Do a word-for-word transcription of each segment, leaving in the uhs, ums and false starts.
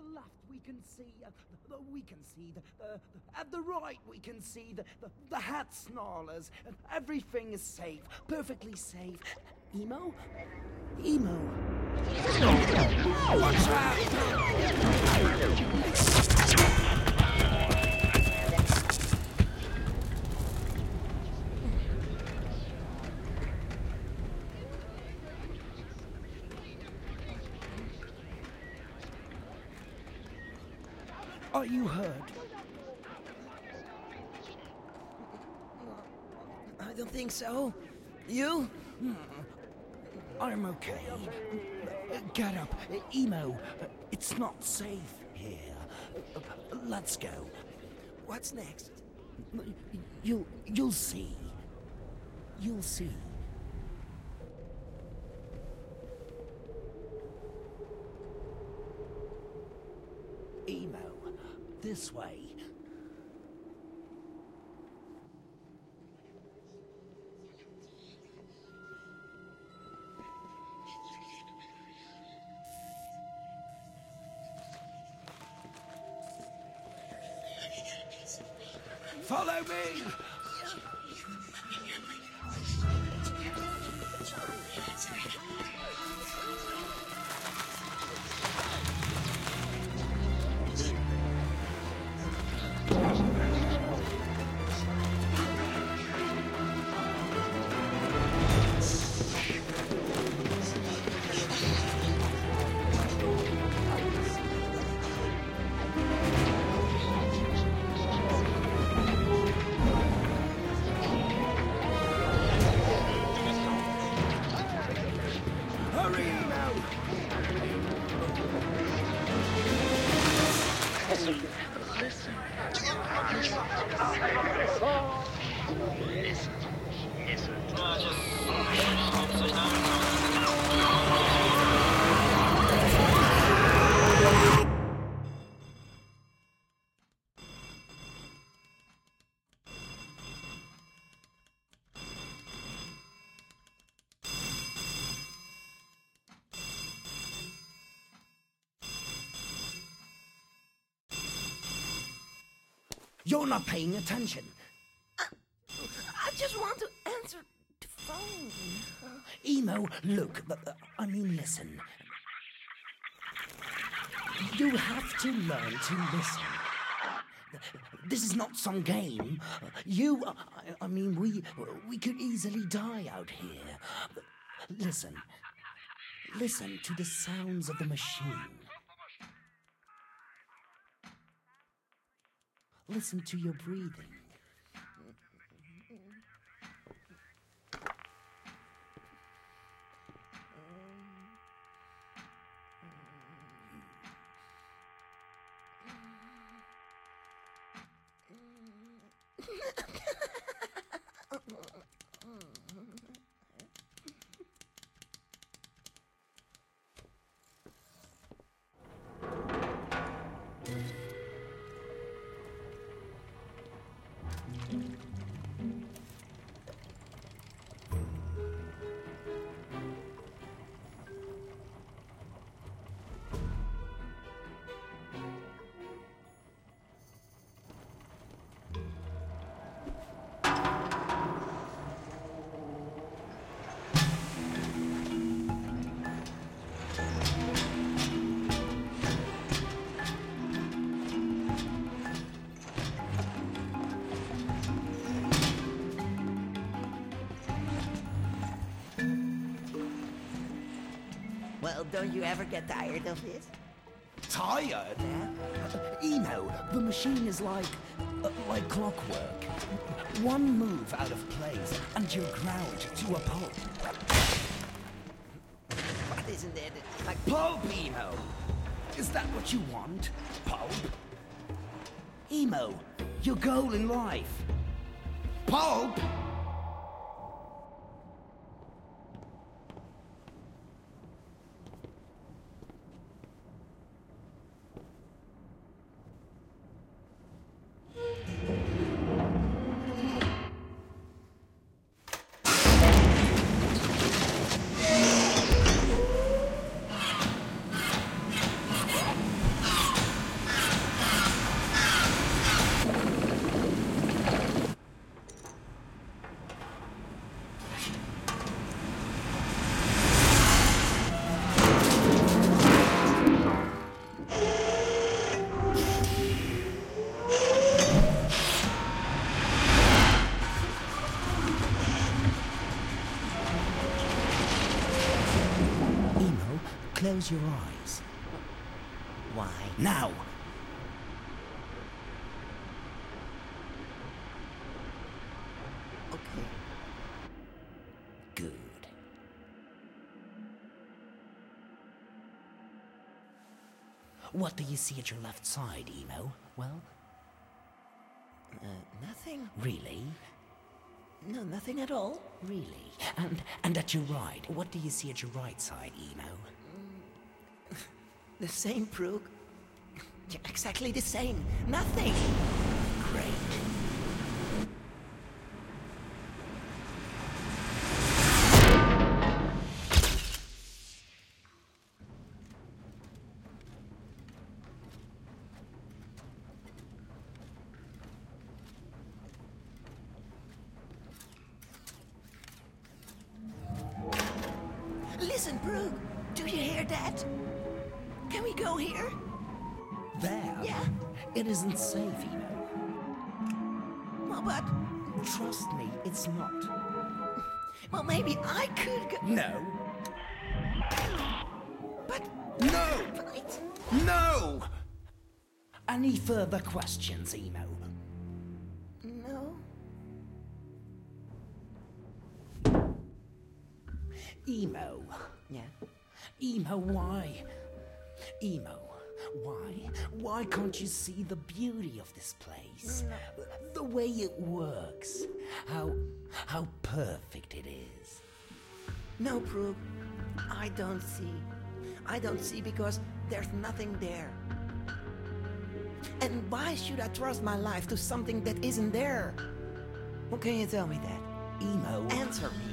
left we can see, uh, the, the, we can see, the, the, the, at the right we can see the, the, the hat snarlers. Everything is safe, perfectly safe. Emo? Emo. Watch out! Are you hurt? I don't think so. You? I'm okay. Get up. Emo, it's not safe here. Let's go. What's next? You'll, you'll see. You'll see. Emo, this way. Follow me! You're not paying attention. I, I just want to answer the phone. Emo, look, uh, I mean, listen. You have to learn to listen. This is not some game. You, I, I mean, we, we could easily die out here. Listen. Listen to the sounds of the machine. Listen to your breathing. Well, don't you ever get tired of this? Tired? Yeah? Emo, the machine is like, uh, like clockwork. One move out of place and you're ground to a pulp. What isn't it? It's like Pulp, Emo! Is that what you want? Pulp? Emo, your goal in life. Pulp? close your eyes. Why? Now! Okay. Good. What do you see at your left side, Emo? Well? Uh, nothing. Really? No, nothing at all. Really? And and at your right, what do you see at your right side, Emo? The same, Brooke. Yeah, exactly the same. Nothing. Great. Listen, Brooke. Do you hear that? Can we go here? There? Yeah. It isn't safe, Emo. Well, but... Trust me, it's not. Well, maybe I could go... No. But... No! But... No! Any further questions, Emo? No. Emo. Yeah? Emo, why? Emo, why? Why can't you see the beauty of this place? The way it works. How... how perfect it is. No, Brooke. I don't see. I don't see because there's nothing there. And why should I trust my life to something that isn't there? Well, can you tell me that? Emo... Answer me.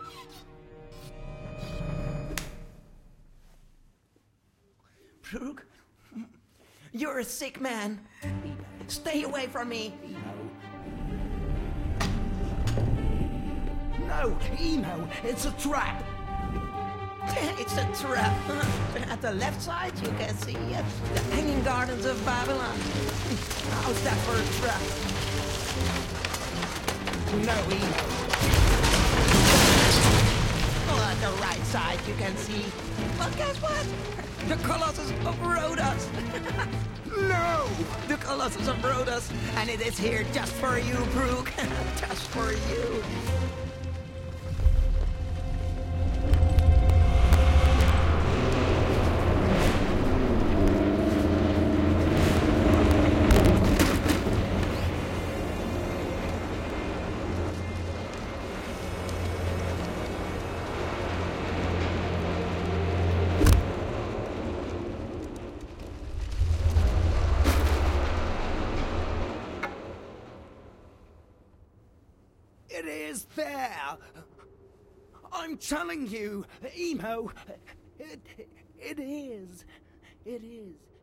Brooke, you're a sick man. Stay away from me. No, Emo, it's a trap. It's a trap. At the left side, you can see uh, the Hanging Gardens of Babylon. How's that for a trap? No, Emo. Oh, at the right side, you can see. Well, guess what? The Colossus of Rhodos. No! The Colossus of Rhodos, and it is here just for you, Brooke. Just for you. It is there! I'm telling you, Emo, it, it is. It is.